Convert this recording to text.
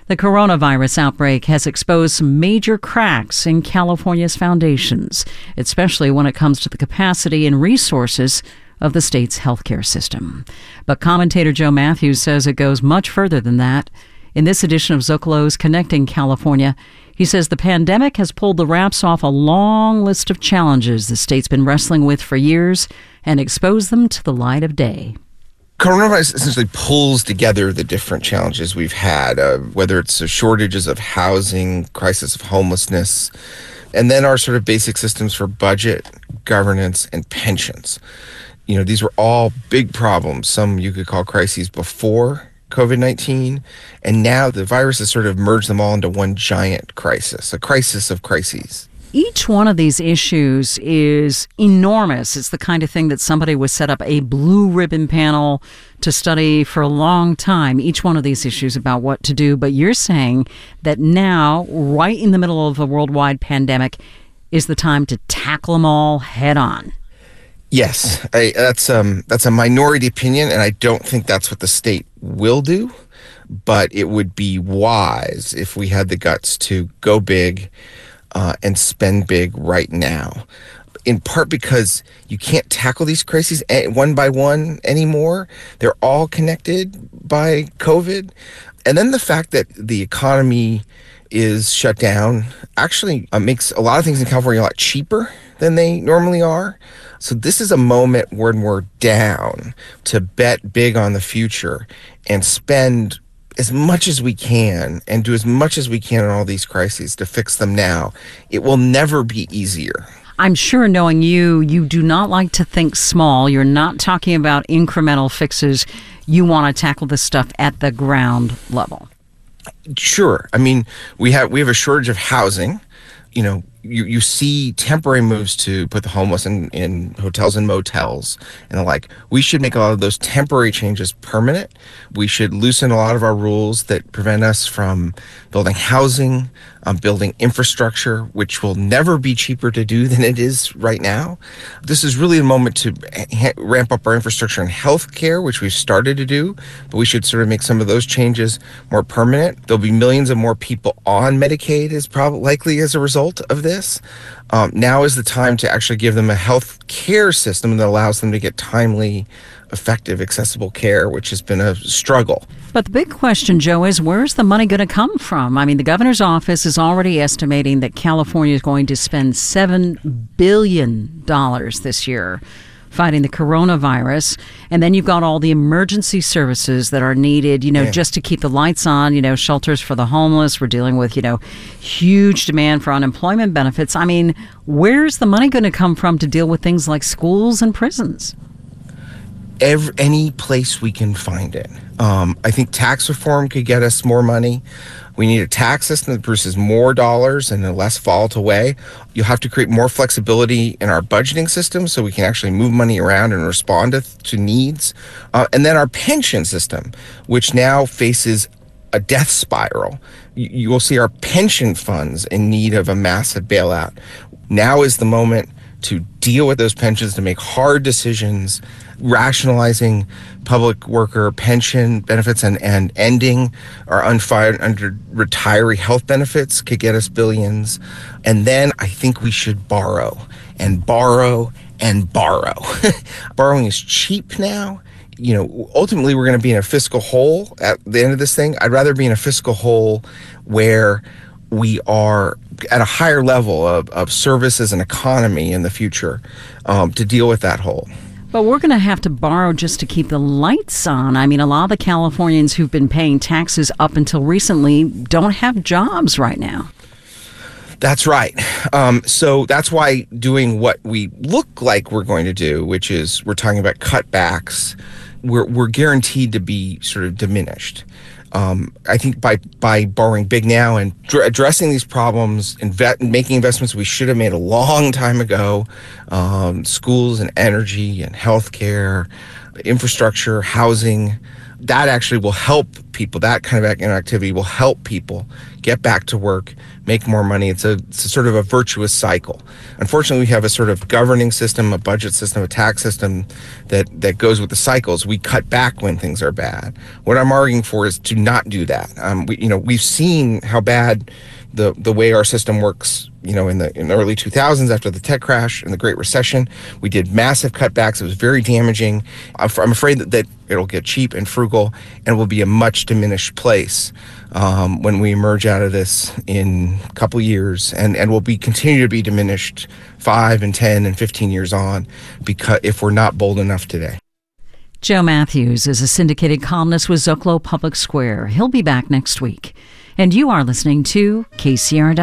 The coronavirus outbreak has exposed some major cracks in California's foundations, especially when it comes to the capacity and resources of the state's healthcare system. But commentator Joe Matthews says it goes much further than that. In this edition of Zocalo's Connecting California, he says the pandemic has pulled the wraps off a long list of challenges the state's been wrestling with for years and exposed them to the light of day. Coronavirus essentially pulls together the different challenges we've had, whether it's the shortages of housing, crisis of homelessness, and then our sort of basic systems for budget, governance, and pensions. These were all big problems, some you could call crises before COVID-19, and now the virus has sort of merged them all into one giant crisis, a crisis of crises. Each one of these issues is enormous. It's the kind of thing that somebody would set up a blue ribbon panel to study for a long time, each one of these issues about what to do. But you're saying that now, right in the middle of a worldwide pandemic, is the time to tackle them all head on. Yes, that's a minority opinion, and I don't think that's what the state will do. But it would be wise if we had the guts to go big and spend big right now. In part because you can't tackle these crises one by one anymore. They're all connected by COVID. And then the fact that the economy is shut down actually makes a lot of things in California a lot cheaper than they normally are. So this is a moment when we're down to bet big on the future and spend as much as we can and do as much as we can on all these crises to fix them now. It will never be easier. I'm sure, knowing you do not like to think small. You're not talking about incremental fixes. You want to tackle this stuff at the ground level. Sure. I mean, we have a shortage of housing. You see temporary moves to put the homeless in hotels and motels and the like. We should make a lot of those temporary changes permanent. We should loosen a lot of our rules that prevent us from building housing, building infrastructure, which will never be cheaper to do than it is right now. This is really a moment to ramp up our infrastructure in healthcare, which we've started to do, but we should sort of make some of those changes more permanent. There'll be millions of more people on Medicaid is probably likely as a result of this. Now is the time to actually give them a health care system that allows them to get timely, effective, accessible care, which has been a struggle. But the big question, Joe, is where's the money going to come from? I mean, the governor's office is already estimating that California is going to spend $7 billion this year fighting the coronavirus. And then you've got all the emergency services that are needed, just to keep the lights on, shelters for the homeless. We're dealing with, huge demand for unemployment benefits. I mean, where's the money going to come from to deal with things like schools and prisons? Any place we can find it. I think tax reform could get us more money. We need a tax system that produces more dollars in a less volatile way. You'll have to create more flexibility in our budgeting system so we can actually move money around and respond to needs. And then our pension system, which now faces a death spiral. You will see our pension funds in need of a massive bailout. Now is the moment to deal with those pensions, to make hard decisions, rationalizing public worker pension benefits and ending our unfunded under retiree health benefits could get us billions. And then I think we should borrow and borrow and borrow. Borrowing is cheap now. Ultimately we're going to be in a fiscal hole at the end of this thing. I'd rather be in a fiscal hole where we are at a higher level of services and economy in the future to deal with that hole. But we're going to have to borrow just to keep the lights on. I mean, a lot of the Californians who've been paying taxes up until recently don't have jobs right now. That's right. So that's why doing what we look like we're going to do, which is we're talking about cutbacks, we're guaranteed to be sort of diminished. I think by borrowing big now and addressing these problems, making investments we should have made a long time ago, schools and energy and healthcare, infrastructure, housing, that actually will help people, that kind of activity will help people get back to work, make more money. It's a sort of a virtuous cycle. Unfortunately, we have a sort of governing system, a budget system, a tax system that goes with the cycles. We cut back when things are bad. What I'm arguing for is to not do that. We've seen how bad the way our system works, in the early 2000s after the tech crash and the Great Recession. We did massive cutbacks. It was very damaging. I'm afraid that it'll get cheap and frugal and will be a much diminished place when we emerge out of this in a couple years, and will continue to be diminished 5 and 10 and 15 years on, because if we're not bold enough today. Joe Matthews is a syndicated columnist with Zocalo Public Square. He'll be back next week. And you are listening to KCRW.